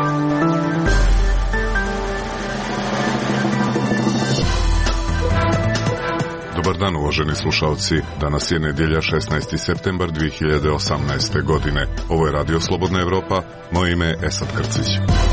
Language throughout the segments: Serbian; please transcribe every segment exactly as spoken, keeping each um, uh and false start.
Dobar dan, uvaženi slušalci. Danas je nedjelja šesnaesti septembar dvije hiljade osamnaeste. godine. Ovo je Radio Slobodna Evropa. Moje ime je Esad Krcić.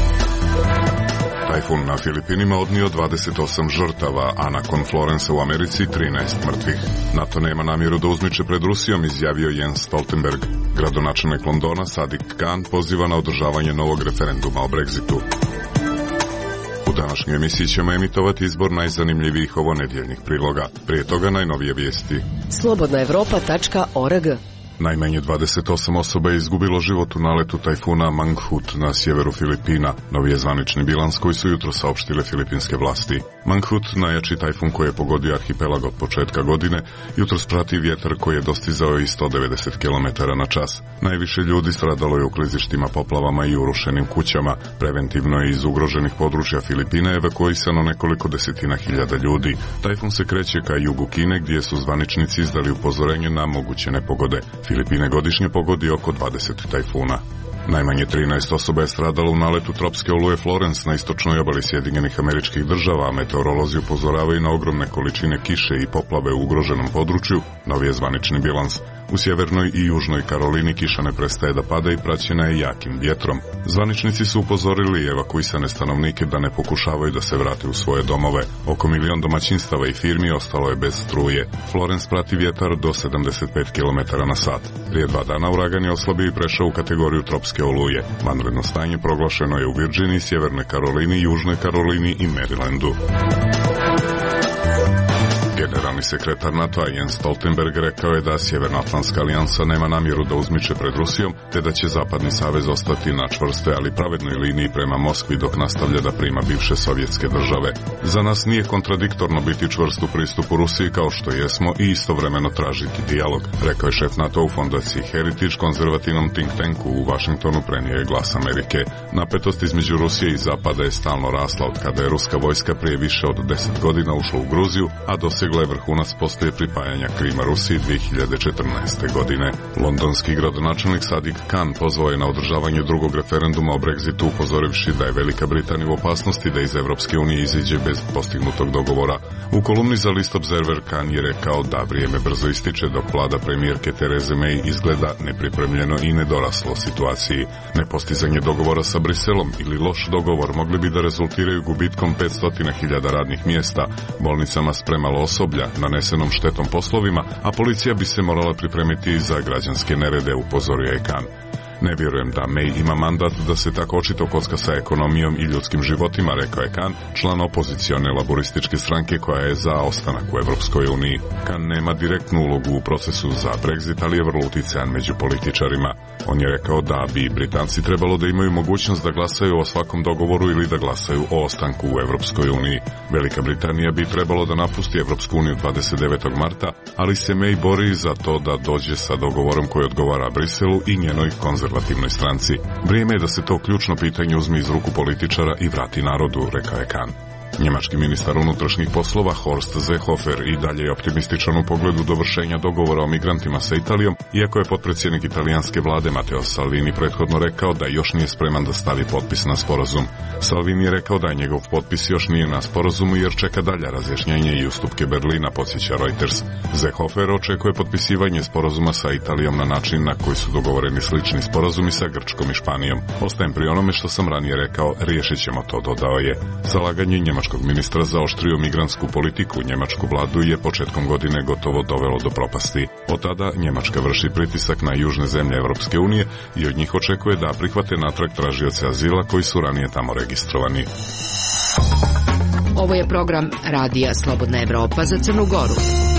Tajfun na Filipinima odnio dvadeset osam žrtava, a nakon Florensa u Americi trinaest mrtvih. NATO nema namjeru da uzmiče pred Rusijom, izjavio Jens Stoltenberg. Gradonačelnik Londona Sadiq Khan poziva na održavanje novog referenduma o Brexitu. U današnjoj emisiji ćemo emitovati izbor najzanimljivijih ovonedjeljnih priloga. Prije toga najnovije vijesti. slobodna evropa tačka org. Najmanje dvadeset osam osoba je izgubilo život u naletu tajfuna Mangkhut na sjeveru Filipina. Novi je zvanični bilans koji su jutro saopštile filipinske vlasti. Mangkhut, najjači tajfun koji je pogodio arhipelag od početka godine, jutros prati vjetar koji je dostizao i sto devedeset kilometara na čas. Najviše ljudi stradalo je u klizištima, poplavama i urušenim kućama. Preventivno je iz ugroženih područja Filipina evakuisano nekoliko desetina hiljada ljudi. Tajfun se kreće ka jugu Kine, gdje su zvaničnici izdali upozorenje na moguće nepogode. Filipine godišnje pogodi oko dvadeset tajfuna. Najmanje trinaest osoba je stradalo u naletu tropske oluje Florence na istočnoj obali Sjedinjenih Američkih Država, a meteorolozi upozoravaju na ogromne količine kiše i poplave u ugroženom području. Novi je zvanični bilans. U sjevernoj i južnoj Karolini kiša ne prestaje da pada i praćena je jakim vjetrom. Zvaničnici su upozorili evakuisane stanovnike da ne pokušavaju da se vrate u svoje domove. Oko milion domaćinstava i firmi ostalo je bez struje. Florence prati vjetar do sedamdeset pet kilometara na sat. Prije dva dana uragan je oslabio i prešao u kategoriju tropske oluje. Vanredno stanje proglašeno je u Virginiji, Sjevernoj Karolini, Južnoj Karolini i Marylandu. Generalni sekretar NATO-a Jens Stoltenberg rekao je da Sjevernoatlantska alijansa nema namjeru da uzmiče pred Rusijom, te da će Zapadni savez ostati na čvrstoj ali pravednoj liniji prema Moskvi dok nastavlja da prima bivše sovjetske države. Za nas nije kontradiktorno biti čvrst u pristupu Rusiji kao što jesmo i istovremeno tražiti dijalog, rekao je šef NATO u fondaciji Heritage, konzervativnom think tanku u Washingtonu, prenio je Glas Amerike. Napetost između Rusije i Zapada je stalno rasla od kada je ruska vojska prije više od deset godina ušla u Gruziju, a dosegla je vrhunac poslije pripajanja Krima Rusiji dvije hiljade četrnaeste. godine. Londonski gradonačelnik Sadiq Khan pozvao je na održavanje drugog referenduma o Brexitu, upozorivši da je Velika Britanija u opasnosti da iz Evropske unije iziđe bez postignutog dogovora. U kolumni za list Observer Khan je rekao da vrijeme brzo ističe dok vlada premijerke Therese May izgleda nepripremljeno i nedoraslo situaciji. Nepostizanje dogovora sa Briselom ili loš dogovor mogli bi da rezultiraju gubitkom petsto hiljada radnih mjesta, bolnicama spremalo osoblja, nanesenom štetom poslovima, a policija bi se morala pripremiti za građanske nerede, upozorio je Khan. Ne vjerujem da May ima mandat da se tako očito kocka sa ekonomijom i ljudskim životima, rekao je Khan, član opozicione laborističke stranke koja je za ostanak u Evropskoj uniji. Khan nema direktnu ulogu u procesu za Brexit, ali je vrlo utjecajan među političarima. On je rekao da bi Britanci trebalo da imaju mogućnost da glasaju o svakom dogovoru ili da glasaju o ostanku u Evropskoj uniji. Velika Britanija bi trebalo da napusti Evropsku uniju dvadeset devetog marta, ali se May bori za to da dođe sa dogovorom koji odgovara Briselu i njenoj konzervativnoj stranci. Vrijeme je da se to ključno pitanje uzme iz ruku političara i vrati narodu, rekao je Khan. Njemački ministar unutrašnjih poslova Horst Seehofer i dalje je optimističan u pogledu dovršenja dogovora o migrantima sa Italijom, iako je potpredsjednik italijanske vlade Matteo Salvini prethodno rekao da još nije spreman da stavi potpis na sporazum. Salvini je rekao da njegov potpis još nije na sporazumu jer čeka dalja razjašnjenje i ustupke Berlina, podsjeća Reuters. Seehofer očekuje potpisivanje sporazuma sa Italijom na način na koji su dogovoreni slični sporazumi sa Grčkom i Španijom. Ostajem pri onome što sam ranije rekao, riješit ćemo to, dodao je. Zalaganje njemačkog ministra zaoštrio migrantsku politiku njemačku vladu je početkom godine gotovo dovelo do propasti. Od tada Njemačka vrši pritisak na južne zemlje Evropske unije i od njih očekuje da prihvate natrag tražioce azila koji su ranije tamo registrovani. Ovo je program Radija Slobodna Evropa za Crnu Goru.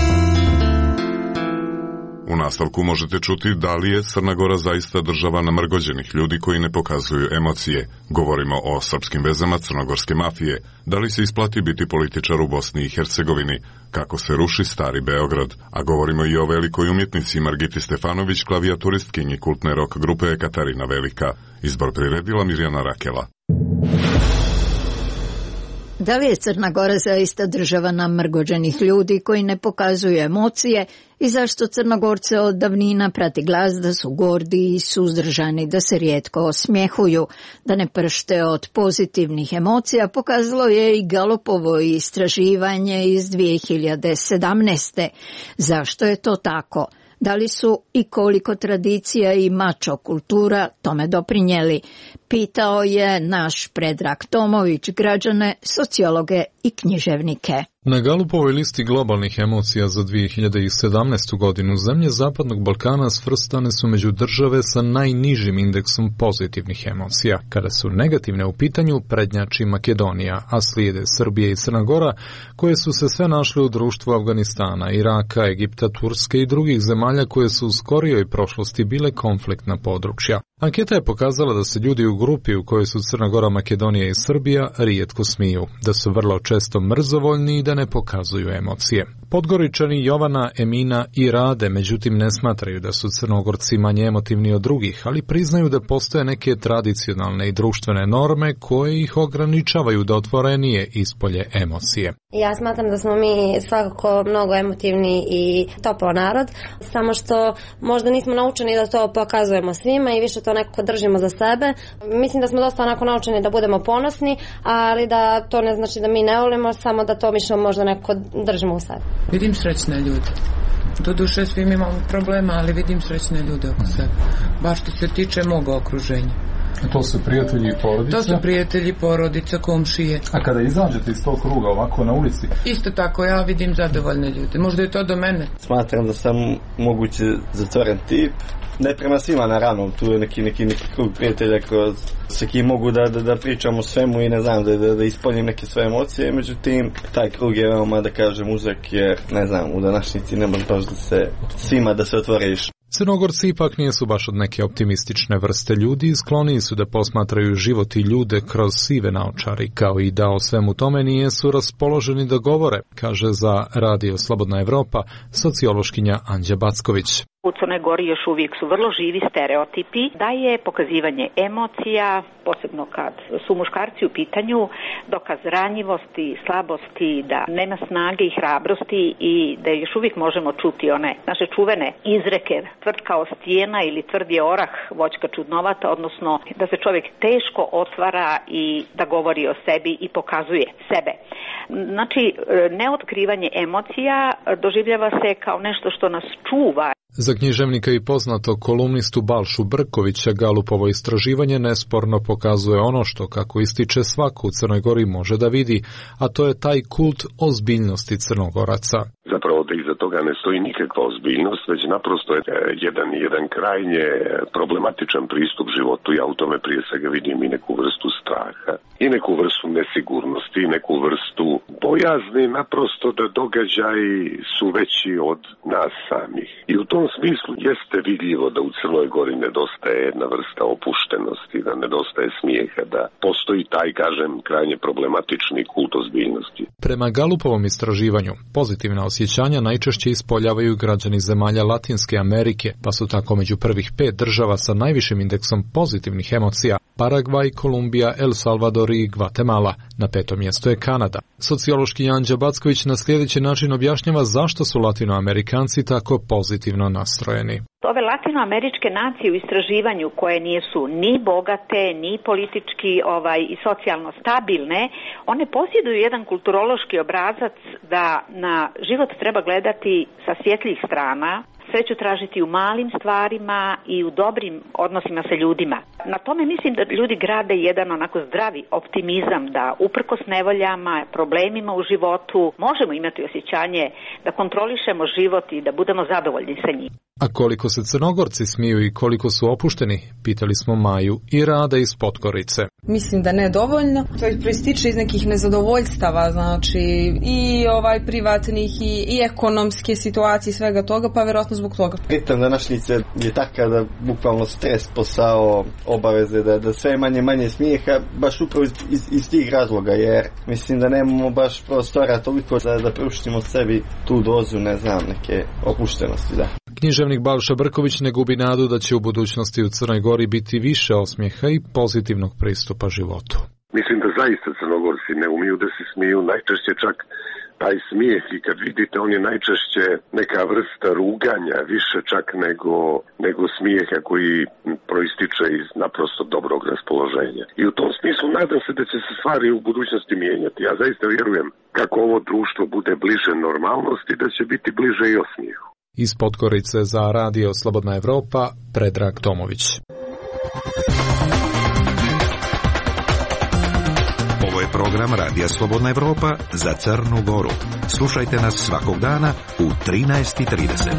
U nastavku možete čuti da li je Crna Gora zaista država namrgođenih ljudi koji ne pokazuju emocije. Govorimo o srpskim vezama crnogorske mafije. Da li se isplati biti političar u Bosni i Hercegovini? Kako se ruši stari Beograd? A govorimo i o velikoj umjetnici Margiti Stefanović, klavijaturistkinji kultne rock grupe Katarina Velika. Izbor priredila Mirjana Rakela. Da li je Crna Gora zaista država namrgođenih ljudi koji ne pokazuju emocije i zašto Crnogorce od davnina prati glas da su gordi i suzdržani, da se rijetko osmjehuju, da ne pršte od pozitivnih emocija, pokazalo je i Galupovo istraživanje iz dvije hiljade sedamnaeste. Zašto je to tako? Da li su i koliko tradicija i mačo kultura tome doprinijeli? Pitao je naš Predrag Tomović građane, sociologe i književnike. Na Galupovoj listi globalnih emocija za dvije hiljade sedamnaestu. godinu zemlje Zapadnog Balkana svrstane su među države sa najnižim indeksom pozitivnih emocija. Kada su negativne u pitanju, prednjači Makedonija, a slijede Srbija i Crna Gora, koje su se sve našle u društvu Afganistana, Iraka, Egipta, Turske i drugih zemalja koje su u skorijoj prošlosti bile konfliktna područja. Anketa je pokazala da se ljudi u grupi u kojoj su Crna Gora, Makedonija i Srbija rijetko smiju, da su vrlo često mrzovoljni i da ne pokazuju emocije. Podgoričani Jovana, Emina i Rade međutim ne smatraju da su Crnogorci manje emotivni od drugih, ali priznaju da postoje neke tradicionalne i društvene norme koje ih ograničavaju da otvorenije ispolje emocije. Ja smatram da smo mi svakako mnogo emotivni i topao narod, samo što možda nismo naučeni da to pokazujemo svima i više to nekako držimo za sebe. Mislim da smo dosta onako naučeni da budemo ponosni, ali da to ne znači da mi ne volimo, samo da to više možda nekako držimo u sebi. Vidim srećne ljude. Doduše svim imamo problema, ali vidim srećne ljude oko sebe. Baš što se tiče moga okruženja. To su prijatelji i porodice? To su prijatelji, porodica, komšije. A kada izađete iz tog kruga ovako na ulici? Isto tako, ja vidim zadovoljne ljude. Možda je to do mene. Smatram da sam moguće zatvoren tip. Ne prema svima naravno, tu je neki, neki, neki krug prijatelja kroz sa kim mogu da, da, da pričam o svemu i ne znam, da, da, da ispoljim neke svoje emocije, međutim taj krug je veoma, da kažem, uzak jer ne znam, u današnjici ne može baš da se svima da se otvoriš. Crnogorci ipak nisu baš od neke optimistične vrste ljudi i skloniji su da posmatraju život i ljude kroz sive naočari, kao i da o svemu tome nijesu raspoloženi da govore, kaže za Radio Slobodna Evropa sociološkinja Anđa Backović. U Crnoj Gori još uvijek su vrlo živi stereotipi da je pokazivanje emocija, posebno kad su muškarci u pitanju, dokaz ranjivosti, slabosti, da nema snage i hrabrosti i da još uvijek možemo čuti one naše čuvene izreke tvrd kao stijena ili tvrd je orah, voćka čudnovata, odnosno da se čovjek teško otvara i da govori o sebi i pokazuje sebe. Znači, neotkrivanje emocija doživljava se kao nešto što nas čuva. Za književnika i poznatog kolumnistu Balšu Brkovića Galupovo istraživanje nesporno pokazuje ono što, kako ističe, svako u Crnoj Gori može da vidi, a to je taj kult ozbiljnosti Crnogoraca. Zapravo da iza toga ne stoji nikakva ozbiljnost, već naprosto je jedan, jedan krajnje problematičan pristup životu. Ja u tome prije svega vidim i neku vrstu straha, i neku vrstu nesigurnosti, i neku vrstu bojazni, naprosto da događaji su veći od nas samih. I u tom smislu jeste vidljivo da u Crnoj Gori nedostaje jedna vrsta opuštenosti, da nedostaje smijeha, da postoji taj, kažem, krajnje problematični kult ozbiljnosti. Prema Galupovom istraživanju, pozitivna osjećanja najčešće ispoljavaju građani zemalja Latinske Amerike, pa su tako među prvih pet država sa najvišim indeksom pozitivnih emocija Paragvaj, Kolumbija, El Salvador i Gvatemala. Na petom mjestu je Kanada. Sociološki Anđa Backović na sljedeći način objašnjava zašto su Latinoamerikanci tako pozitivno nastrojeni. Ove latinoameričke nacije u istraživanju koje nisu ni bogate, ni politički ovaj, i socijalno stabilne, one posjeduju jedan kulturološki obrazac da na život treba gledati sa svjetlijih strana, sreću tražiti u malim stvarima i u dobrim odnosima sa ljudima. Na tome mislim da ljudi grade jedan onako zdravi optimizam da uprkos nevoljama, problemima u životu možemo imati osjećanje da kontrolišemo život i da budemo zadovoljni sa njim. A koliko se Crnogorci smiju i koliko su opušteni, pitali smo Maju i Rada iz Podgorice. Mislim da ne dovoljno. To je proističe iz nekih nezadovoljstava, znači i ovaj privatnih i, i ekonomske situacije, svega toga, pa vjerojatno zbog toga. Ritam današnjice je takav da bukvalno stres, posao, obaveze, da, da sve manje manje smijeha, baš upravo iz, iz, iz tih razloga, jer mislim da nemamo baš prostora toliko da, da priuštimo sebi tu dozu, ne znam, neke opuštenosti, da. Književnik Balša Brković ne gubi nadu da će u budućnosti u Crnoj Gori biti više osmijeha i pozitivnog pristupa životu. Mislim da zaista Crnogorci ne umiju da se smiju, najčešće čak taj smijeh i kad vidite on je najčešće neka vrsta ruganja, više čak nego, nego smijeha koji proističe iz naprosto dobrog raspoloženja. I u tom smislu nadam se da će se stvari u budućnosti mijenjati. Ja zaista vjerujem kako ovo društvo bude bliže normalnosti, da će biti bliže i osmijehu. Iz Podgorice za Radio Slobodna Evropa, Predrag Tomović. Ovo je program Radija Slobodna Evropa za Crnu Goru. Slušajte nas svakog dana u trinaest i trideset.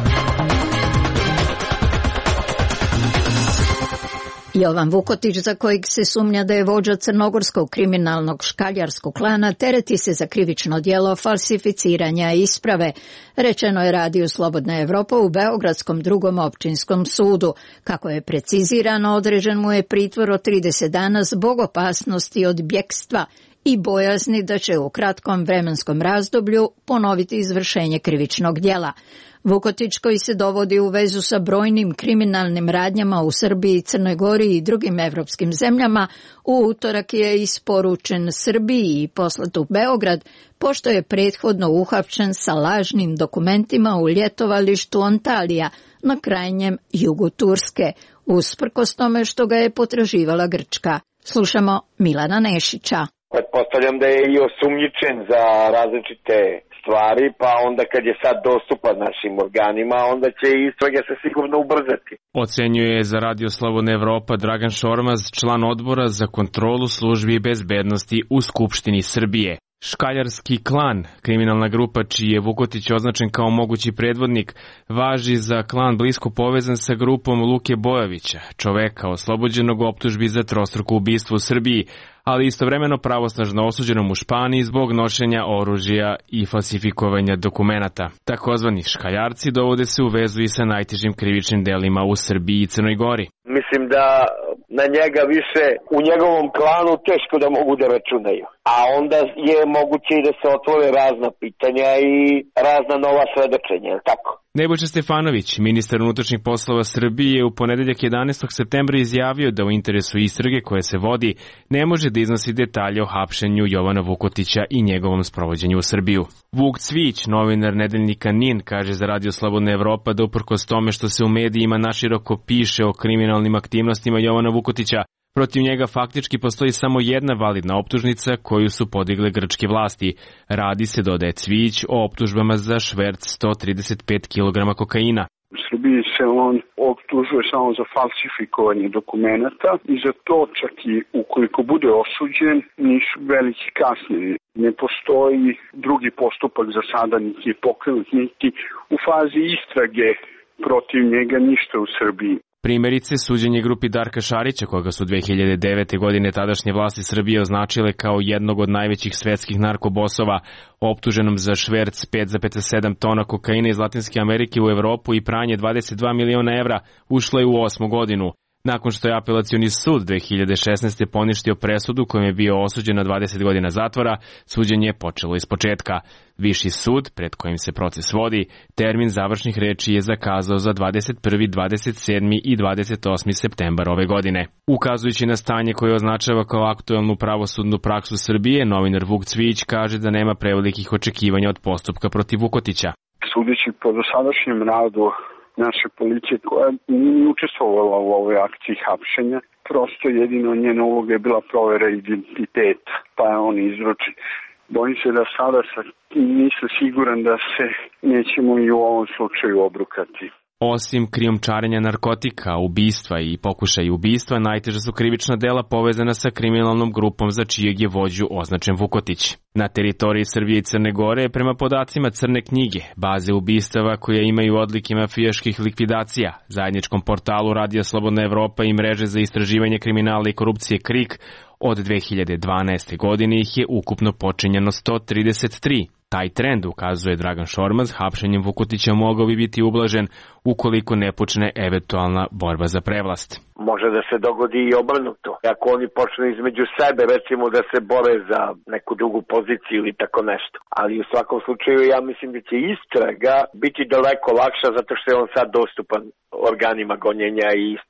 Jovan Vukotić, za kojeg se sumnja da je vođa crnogorskog kriminalnog škaljarskog klana, tereti se za krivično djelo falsificiranja isprave, rečeno je Radio Slobodna Evropa u Beogradskom drugom općinskom sudu. Kako je precizirano, određen mu je pritvor od trideset dana zbog opasnosti od bjekstva i bojazni da će u kratkom vremenskom razdoblju ponoviti izvršenje krivičnog djela. Vukotić, koji se dovodi u vezu sa brojnim kriminalnim radnjama u Srbiji, Crnoj Gori i drugim evropskim zemljama, u utorak je isporučen Srbiji i poslat u Beograd, pošto je prethodno uhapšen sa lažnim dokumentima u ljetovalištu Antalija na krajnjem jugu Turske, usprkos tome što ga je potraživala Grčka. Slušamo Milana Nešića. Pretpostavljam da je i osumnjičen za različite stvari, pa onda kad je sad dostupan našim organima, onda će istrage se sigurno ubrzati. Ocenjuje za Radio Slobodna Evropa Dragan Šormaz, član odbora za kontrolu službi i bezbednosti u Skupštini Srbije. Škaljarski klan, kriminalna grupa čiji je Vukotić označen kao mogući predvodnik, važi za klan blisko povezan sa grupom Luke Bojovića, čoveka oslobođenog optužbi za trostruko ubistvo u Srbiji, ali istovremeno pravosnažno osuđenom u Španiji zbog nošenja oružja i falsifikovanja dokumenata. Takozvani škaljarci dovode se u vezu i sa najtežim krivičnim delima u Srbiji i Crnoj Gori. Mislim da na njega više u njegovom klanu teško da mogu da računaju. A onda je moguće i da se otvore razna pitanja i razna nova svedočenja, tako? Nebojša Stefanović, ministar unutrašnjih poslova Srbije, je u ponedeljak jedanaestog septembra izjavio da u interesu istrage koje se vodi ne može da iznosi detalje o hapšenju Jovana Vukotića i njegovom sprovođenju u Srbiju. Vuk Cvić, novinar nedeljnika N I N, kaže za Radio Slobodna Evropa da uprkos tome što se u medijima naširoko piše o kriminalnim aktivnostima Jovana Vukotića, protiv njega faktički postoji samo jedna validna optužnica koju su podigle grčke vlasti. Radi se, dodaje Cvić, o optužbama za šverc sto trideset pet kilograma kokaina. U Srbiji se on optužuje samo za falsifikovanje dokumenata i za to čak i ukoliko bude osuđen nisu veliki kasnije. Ne postoji drugi postupak za sada niti pokrenut, niti u fazi istrage protiv njega ništa u Srbiji. Primjerice, suđenje grupi Darka Šarića, koga su dve hiljade devete. godine tadašnje vlasti Srbije označile kao jednog od najvećih svetskih narkobosova, optuženom za šverc pet zarez sedam tona kokaina iz Latinske Amerike u Evropu i pranje dvadeset dva miliona evra, ušla je u osmu godinu. Nakon što je apelacioni sud dve hiljade šesnaeste. poništio presudu kojom je bio osuđen na dvadeset godina zatvora, suđenje je počelo iz početka. Viši sud, pred kojim se proces vodi, termin završnih reči je zakazao za dvadeset prvi, dvadeset sedmi i dvadeset osmi septembar ove godine. Ukazujući na stanje koje označava kao aktuelnu pravosudnu praksu Srbije, novinar Vuk Cvić kaže da nema prevelikih očekivanja od postupka protiv Vukotića. Sudeći po dosadašnjem radu naše policije koja nije učestvovala u ovoj akciji hapšenja, prosto jedino njena uloga je bila provera identiteta, pa je on izručen. Bojim se da sada sa, nisam siguran da se nećemo i u ovom slučaju obrukati. Osim krijumčarenja narkotika, ubistva i pokušaja ubistva, najteža su krivična dela povezana sa kriminalnom grupom za čijeg je vođu označen Vukotić. Na teritoriji Srbije i Crne Gore, prema podacima Crne knjige, baze ubistava koje imaju odlike mafijaških likvidacija, zajedničkom portalu Radija Slobodna Evropa i mreže za istraživanje kriminala i korupcije KRIK, od dve hiljade dvanaeste. godine ih je ukupno počinjeno sto trideset tri. Taj trend, ukazuje Dragan Šormaz, hapšenjem Vukotića mogao bi biti ublažen ukoliko ne počne eventualna borba za prevlast. Može da se dogodi i obrnuto. Ako oni počnu između sebe, recimo da se bore za neku drugu poziciju ili tako nešto. Ali u svakom slučaju ja mislim da će istraga biti daleko lakša zato što je on sad dostupan organima gonjenja i istrage.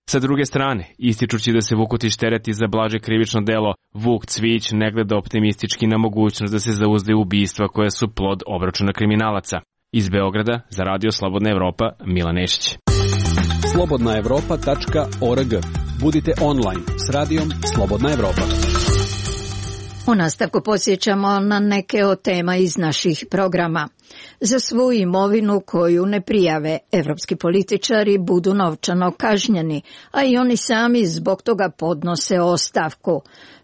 Sa druge strane, ističući da se Vukotić tereti za blaže krivično delo, Vuk Cvijić ne gleda optimistički na mogućnost da se zauzdaju ubistva koja su plod obračuna kriminalaca. Iz Beograda, za Radio Slobodna Evropa, Milan Nešić. slobodna evropa tačka org. Budite online s radijom Slobodna Evropa. U nastavku podsjećamo na neke od tema iz naših programa. Za svu imovinu koju ne prijave, evropski političari budu novčano kažnjeni, a i oni sami zbog toga podnose ostavku.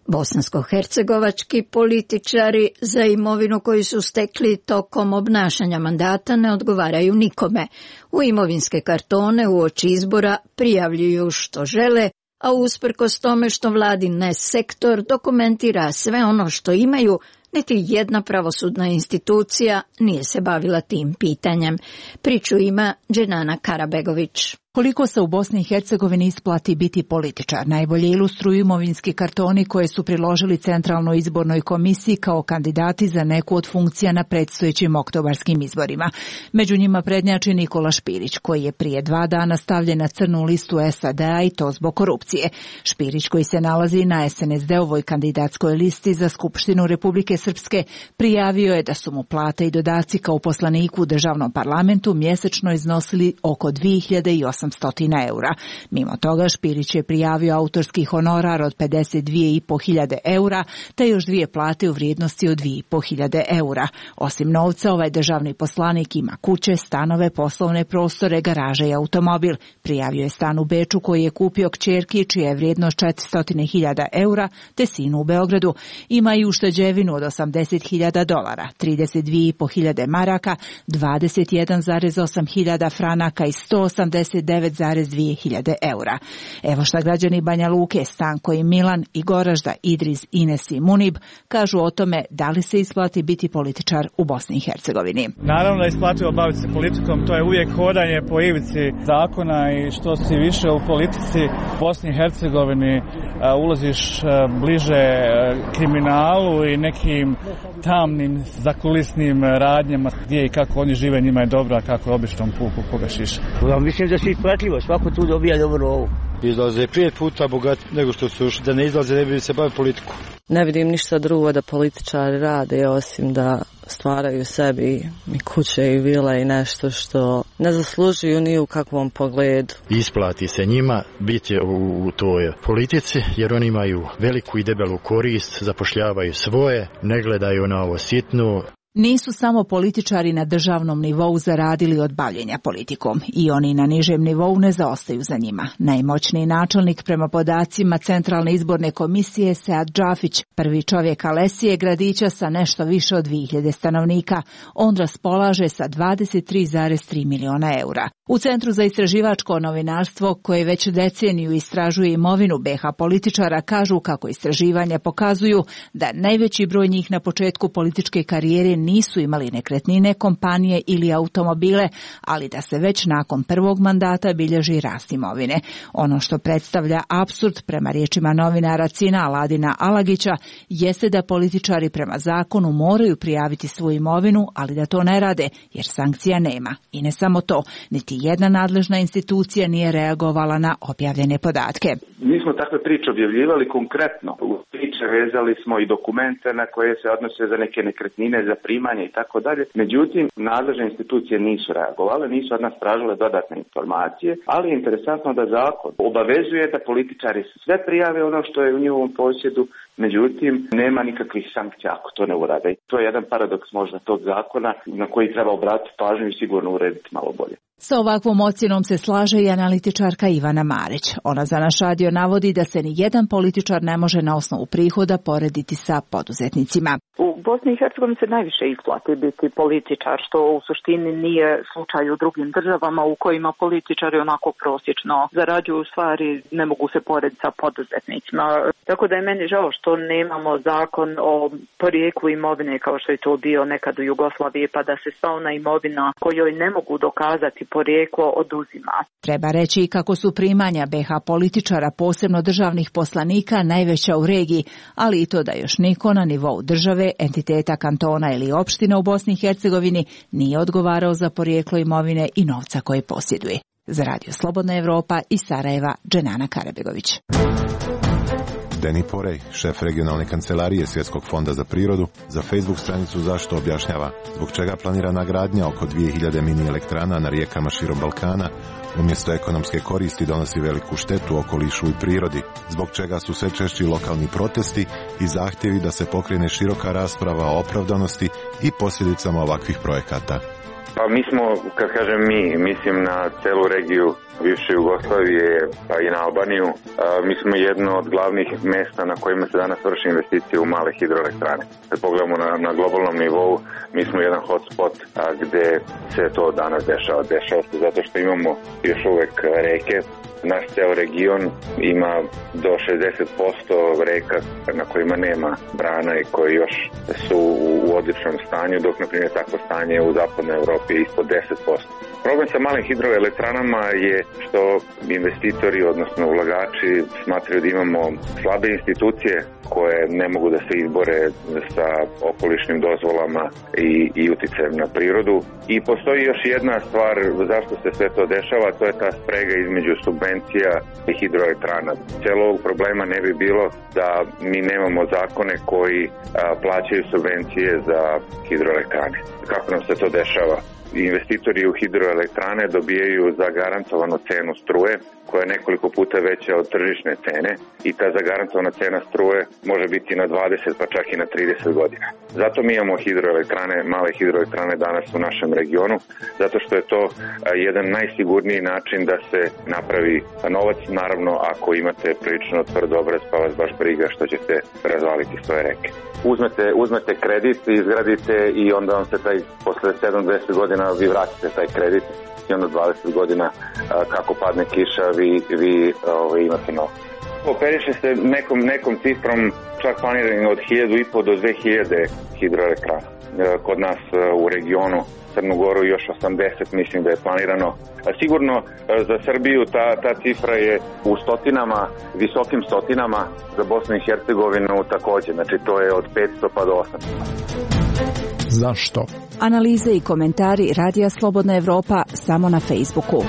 Bosansko-hercegovački političari za imovinu koju su stekli tokom obnašanja mandata ne odgovaraju nikome. U imovinske kartone uoči izbora prijavljuju što žele, a usprkos tome što vladin sektor dokumentira sve ono što imaju, niti jedna pravosudna institucija nije se bavila tim pitanjem. Priču ima Dženana Karabegović. Koliko se u Bosni i Hercegovini isplati biti političar, najbolje ilustruju imovinski kartoni koje su priložili Centralnoj izbornoj komisiji kao kandidati za neku od funkcija na predstojećim oktobarskim izborima. Među njima prednjači Nikola Špirić, koji je prije dva dana stavljen na crnu listu S A D-a i to zbog korupcije. Špirić, koji se nalazi na S N S D-ovoj kandidatskoj listi za Skupštinu Republike Srpske, prijavio je da su mu plate i dodaci kao poslaniku u državnom parlamentu mjesečno iznosili oko dvije hiljade osamsto eura. Mimo toga, Špirić je prijavio autorski honorar od pedeset dvije i po hiljade eura, te još dvije plate u vrijednosti od dvije i po hiljade eura. Osim novca, ovaj državni poslanik ima kuće, stanove, poslovne prostore, garaže i automobil. Prijavio je stan u Beču koji je kupio kćerki, čija je vrijednost četiristo hiljada eura, te sinu u Beogradu. Ima i ušteđevinu od osamdeset hiljada dolara, trideset dvije i po hiljade maraka, dvadeset jedan zarez osam hiljada franaka i sto osamdeset devet zarez dvije hiljade eura. Evo šta građani Banja Luke, Stanko i Milan i Goražda, Idris, Ines i Munib kažu o tome da li se isplati biti političar u Bosni i Hercegovini. Naravno da je isplativo baviti se politikom, to je uvijek hodanje po ivici zakona i što si više u politici u Bosni i Hercegovini ulaziš bliže kriminalu i nekim tamnim zakulisnim radnjama gdje i kako oni žive, njima je dobro, a kako je običnom puku koga šiša. Ja mislim da se isplatljivo, svako tu dobija dobro ovo. Izlaze pet puta bogati nego što su ušli, da ne izlaze ne bi se bavili politiku. Ne vidim ništa drugo da političari rade osim da stvaraju sebi i kuće i vile i nešto što ne zaslužuju ni u kakvom pogledu. Isplati se njima biti u, u toj politici jer oni imaju veliku i debelu korist, zapošljavaju svoje, ne gledaju na ovo sitno. Nisu samo političari na državnom nivou zaradili od bavljenja politikom. I oni na nižem nivou ne zaostaju za njima. Najmoćniji načelnik prema podacima Centralne izborne komisije Sead Džafić, prvi čovjek Alesije, gradića sa nešto više od dvije hiljade stanovnika. On raspolaže sa dvadeset tri zarez tri miliona eura. U Centru za istraživačko novinarstvo, koje već deceniju istražuje imovinu B H političara, kažu kako istraživanja pokazuju da najveći broj njih na početku političke karijere nisu imali nekretnine, kompanije ili automobile, ali da se već nakon prvog mandata bilježi rast imovine. Ono što predstavlja apsurd prema riječima novinara Cina Aladina Alagića jeste da političari prema zakonu moraju prijaviti svoju imovinu, ali da to ne rade jer sankcija nema. I ne samo to, niti jedna nadležna institucija nije reagovala na objavljene podatke. Mi smo takve priče objavljivali konkretno. U priče vezali smo i dokumente na koje se odnose za neke nekretnine, za primanje i tako dalje. Međutim, nadležne institucije nisu reagovale, nisu od nas tražile dodatne informacije, ali je interesantno da zakon obavezuje da političari sve prijave ono što je u njihovom posjedu, međutim, nema nikakvih sankcija ako to ne urade. To je jedan paradoks možda tog zakona na koji treba obratiti pažnju i sigurno urediti malo bolje. Sa ovakvom ocjenom se slaže i analitičarka Ivana Marić. Ona za naš radio navodi da se ni jedan političar ne može na osnovu prihoda porediti sa poduzetnicima. U Bosni i Hercegovini se najviše isplati biti političar, što u suštini nije slučaj u drugim državama u kojima političari onako prosječno zarađuju, stvari ne mogu se porediti sa poduzetnicima. Tako da je meni žao što nemamo zakon o porijeklu imovine kao što je to bio nekad u Jugoslaviji, pa da se sva ona imovina kojoj ne mogu dokazati porijeklo oduzima. Treba reći kako su primanja B H političara, posebno državnih poslanika, najveća u regiji, ali i to da još niko na nivou države, entiteta, kantona ili opština u Bosni i Hercegovini nije odgovarao za porijeklo imovine i novca koje posjeduje. Za Radio Slobodna Evropa iz Sarajeva, Dženana Karabegović. Deni Porej, šef regionalne kancelarije Svjetskog fonda za prirodu, za Facebook stranicu Zašto objašnjava zbog čega planirana gradnja oko dvije hiljade mini elektrana na rijekama širom Balkana umjesto ekonomske koristi donosi veliku štetu okolišu i prirodi, zbog čega su sve češći lokalni protesti i zahtjevi da se pokrene široka rasprava o opravdanosti i posljedicama ovakvih projekata. Pa mi smo, kad kažem mi, mislim na celu regiju bivše Jugoslavije pa i na Albaniju. Mi smo jedno od glavnih mesta na kojima se danas vrši investicije u male hidroelektrane. Kad pogledamo na, na globalnom nivou, mi smo jedan hotspot a, gde se to danas dešava. Dešava se zato što imamo još uvek reke. Naš ceo region ima do šezdeset posto reka na kojima nema brana i koji još su u odličnom stanju, dok na primjer takvo stanje u zapadnoj Evropi je ispod deset posto. Problem sa malim hidroelektranama je što investitori, odnosno ulagači, smatraju da imamo slabe institucije koje ne mogu da se izbore sa okolišnim dozvolama i, i uticajem na prirodu. I postoji još jedna stvar zašto se sve to dešava, to je ta sprega između subvencija i hidroelektrana. Cijelo ovog problema ne bi bilo da mi nemamo zakone koji a, plaćaju subvencije za hidroelektrane. Kako nam se to dešava? Investitori u hidroelektrane dobijaju zagarantovanu cenu struje koja je nekoliko puta veća od tržišne cene i ta zagarantovana cena struje može biti na dvadeset pa čak i na trideset godina. Zato mi imamo hidroelektrane, male hidroelektrane danas u našem regionu, zato što je to jedan najsigurniji način da se napravi novac, naravno ako imate prilično tvrd obraz pa vas baš briga što ćete razvaliti svoje reke. Uzmete, uzmete kredit, izgradite i onda vam se taj posle sedam do deset godina vi vratite taj kredit i onda dvadeset godina kako padne kiša vi, vi ovaj, imate novac. Operiše se nekom, nekom cifrom čak planiranim od hiljadu i po do dve hiljade hidroelektrana. Kod nas u regionu Crnu Goru još osamdeset mislim da je planirano. Sigurno za Srbiju ta, ta cifra je u stotinama, visokim stotinama, za Bosnu i Hercegovinu također, znači to je od petsto pa do osamsto. Zašto? Analize i komentari Radija Slobodna Evropa samo na Facebooku.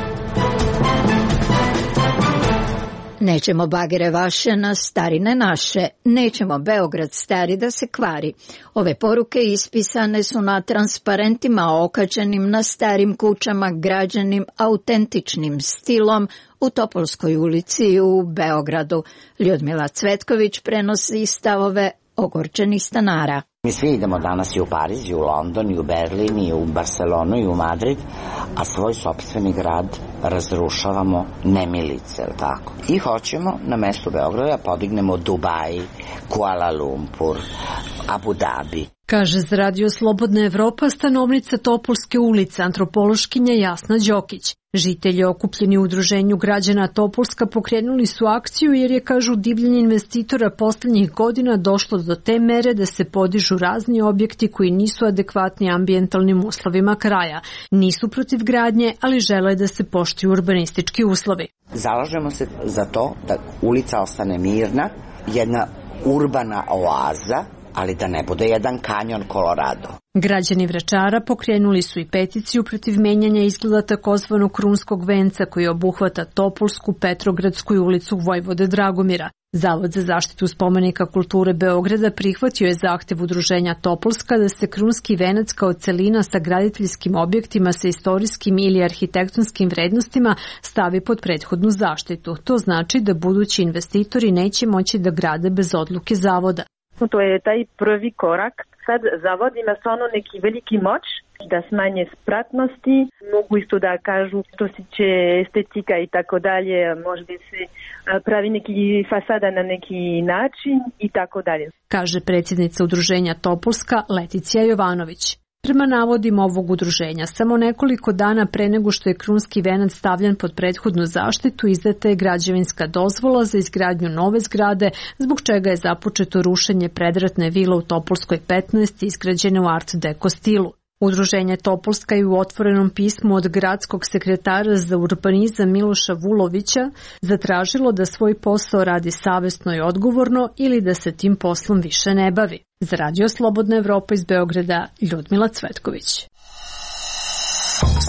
Nećemo bagere vaše na starine naše, nećemo Beograd stari da se kvari. Ove poruke ispisane su na transparentima okačenim na starim kućama građenim autentičnim stilom u Topolskoj ulici u Beogradu. Ljudmila Cvetković prenosi stavove ogorčenih stanara. Mi svi idemo danas i u Pariz, i u London, i u Berlin, i u Barcelonu, i u Madrid, a svoj sopstveni grad razrušavamo nemilice, je li tako? I hoćemo na mestu Beograda podignemo Dubai, Kuala Lumpur, Abu Dhabi. Kaže za Radio Slobodna Evropa stanovnica Topolske ulice, antropološkinja Jasna Đokić. Žitelji okupljeni u udruženju građana Topolska pokrenuli su akciju jer je, kažu, divljenje investitora poslednjih godina došlo do te mere da se podižu razni objekti koji nisu adekvatni ambijentalnim uslovima kraja. Nisu protiv gradnje, ali žele da se poštuju urbanistički uslovi. Zalažemo se za to da ulica ostane mirna, jedna urbana oaza, ali da ne bude jedan kanjon Colorado. Građani Vračara pokrenuli su i peticiju protiv menjanja izgleda takozvanog krunskog venca koji obuhvata Topolsku, Petrogradsku i ulicu Vojvode Dragomira. Zavod za zaštitu spomenika kulture Beograda prihvatio je zahtev udruženja Topolska da se krunski venac kao celina sa graditeljskim objektima sa istorijskim ili arhitektonskim vrednostima stavi pod prethodnu zaštitu. To znači da budući investitori neće moći da grade bez odluke zavoda. To je taj prvi korak. Sad zavod ima stvarno neki veliki moć da smanje spratnosti. Mogu isto da kažu što se tiče estetika i tako dalje, možda se pravi neki fasada na neki način i tako dalje. Kaže predsjednica udruženja Topolska Leticija Jovanović. Prema navodima ovog udruženja, samo nekoliko dana pre nego što je krunski venac stavljen pod prethodnu zaštitu, izdata je građevinska dozvola za izgradnju nove zgrade, zbog čega je započeto rušenje predratne vile u Topolskoj petnaest izgrađene u art deko stilu. Udruženje Topolska je u otvorenom pismu od gradskog sekretara za urbanizam Miloša Vulovića zatražilo da svoj posao radi savesno i odgovorno ili da se tim poslom više ne bavi. Za Radio Slobodna Evropa iz Beograda, Ljudmila Cvetković.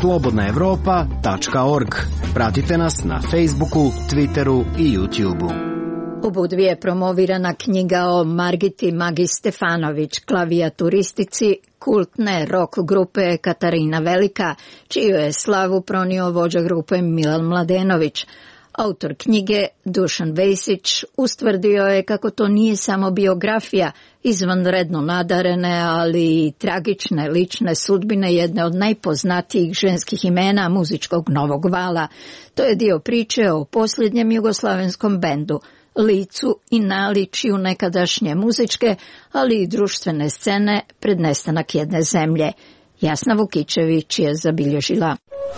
slobodna evropa tačka org. Pratite nas na Facebooku, Twitteru i YouTubeu. U Budvi je promovirana knjiga o Margiti Magi Stefanović, klavijaturistici kultne rock grupe Katarina Velika, čiju je slavu pronio vođa grupe Milan Mladenović. Autor knjige, Dušan Vesić, ustvrdio je kako to nije samo biografija izvanredno nadarene, ali i tragične lične sudbine jedne od najpoznatijih ženskih imena muzičkog novog vala. To je dio priče o posljednjem jugoslavenskom bendu, licu i naličju nekadašnje muzičke, ali i društvene scene pred nestanak jedne zemlje. Jasna Vukićević je zabilježila.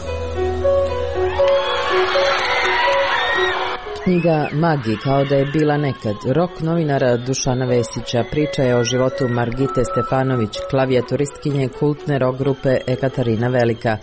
Knjiga Magi kao da je bila nekad. Rok novinara Dušana Vesića priča je o životu Margite Stefanović, klavijaturistkinje kultne rock grupe Katarina Velika.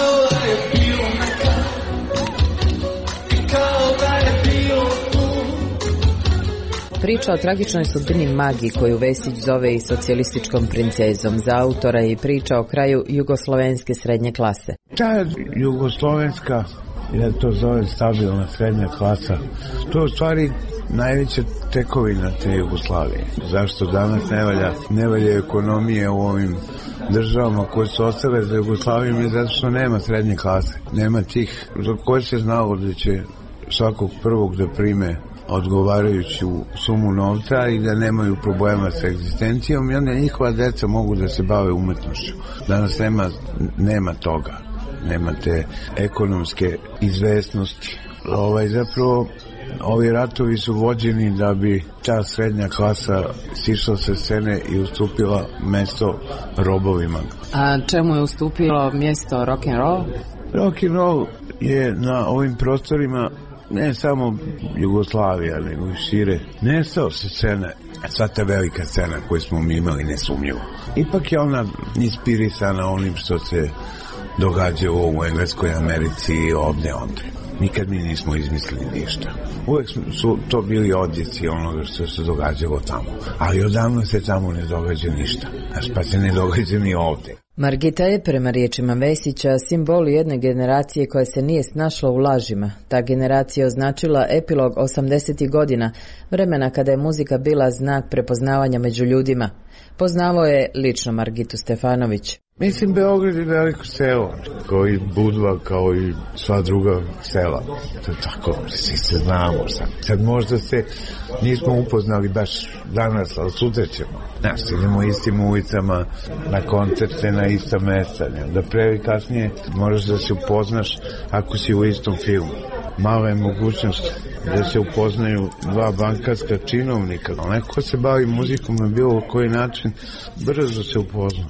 Priča o tragičnoj sudbini Magi, koju Vesić zove i socijalističkom princezom. Za autora je i priča o kraju jugoslovenske srednje klase. Ta jugoslovenska, ja to zovem stabilna srednja klasa, to je u stvari najveća tekovina te Jugoslavije. Zašto danas ne valja, ne valja ekonomije u ovim državama koje su ostale za Jugoslaviju, je zato što nema srednje klase. Nema tih za koje se znalo da će svakog prvog da prime odgovarajuću sumu novca i da nemaju problema sa egzistencijom i onda njihova deca mogu da se bave umetnošću. Danas nema, nema toga. Nema te ekonomske izvesnosti. Ovaj, zapravo, ovi ratovi su vođeni da bi ta srednja klasa sišla sa scene i ustupila mesto robovima. A čemu je ustupilo mjesto rock'n'roll? Rock'n'roll je na ovim prostorima ne samo Jugoslavija, nego i šire, nestao sa scene. Sva ta velika scena koju smo mi imali, nesumnjivo. Ipak je ona inspirisana onim što se događalo u Engleskoj, Americi i ovdje ondje. Nikad mi nismo izmislili ništa. Uvijek su to bili odjeci onoga što se događalo tamo. Ali odavno se tamo ne događa ništa. Znaš, pa se ne događa ni ovdje. Margita je, prema riječima Vesića, simbol jedne generacije koja se nije snašla u lažima. Ta generacija označila epilog osamdesetih godina, vremena kada je muzika bila znak prepoznavanja među ljudima. Poznavao je lično Margitu Stefanović. Mislim, Beograd je veliko selo, kao i Budva, kao i sva druga sela. To je tako, svi se znamo sad. Sad možda se nismo upoznali baš danas, ali sutra ćemo. Znaš, idemo istim ulicama, na koncerte, na ista mesta. Da pre i kasnije moraš da se upoznaš ako si u istom filmu. Mala je mogućnost da se upoznaju dva bankarska činovnika. Neko ko se bavi muzikom na bilo koji način, brzo se upozna.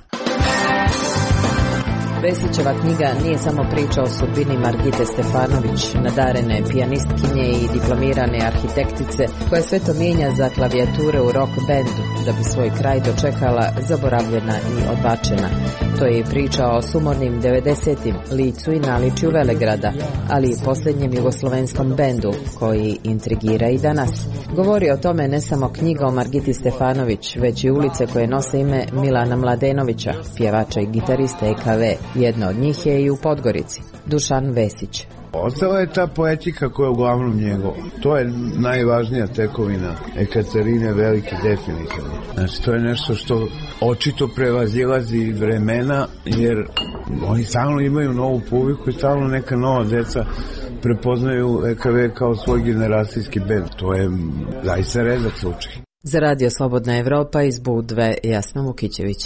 Vesićeva knjiga nije samo priča o sudbini Margite Stefanović, nadarene pijanistkinje i diplomirane arhitektice, koja sve to mijenja za klavijature u rock bandu, da bi svoj kraj dočekala zaboravljena i odbačena. To je i priča o sumornim devedesetim, licu i naličju Velegrada, ali i posljednjem jugoslovenskom bendu, koji intrigira i danas. Govori o tome ne samo knjiga o Margiti Stefanović, već i ulice koje nose ime Milana Mladenovića, pjevača i gitarista E K V. Jedna od njih je i u Podgorici. Dušan Vesić. Ostala je ta poetika koja je uglavnom njegova. To je najvažnija tekovina Ekaterine Velike, definitivno. Znači, to je nešto što očito prevazilazi vremena, jer oni stalno imaju novu publiku i stalno neka nova deca prepoznaju E K V kao svoj generacijski bend. To je zaista redak slučaj. Za Radio Slobodna Evropa iz Budve, Jasna Vukićević.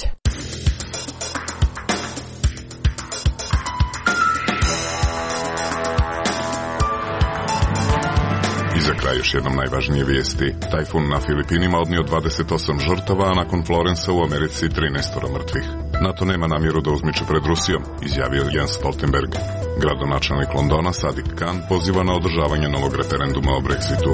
Za kraj još jednom najvažnije vijesti. Tajfun na Filipinima odnio dvadeset osam žrtava, a nakon Florensa u Americi trinaest mrtvih. NATO nema namjeru da uzmiče pred Rusijom, izjavio Jens Stoltenberg. Gradonačelnik Londona Sadiq Khan poziva na održavanje novog referenduma o Brexitu.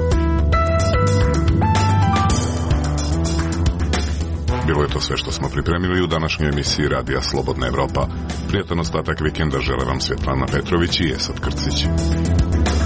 Bilo je to sve što smo pripremili u današnjoj emisiji Radija Slobodna Evropa. Prijatan ostatak vikenda žele vam Svetlana Petrović i Esad Krcić.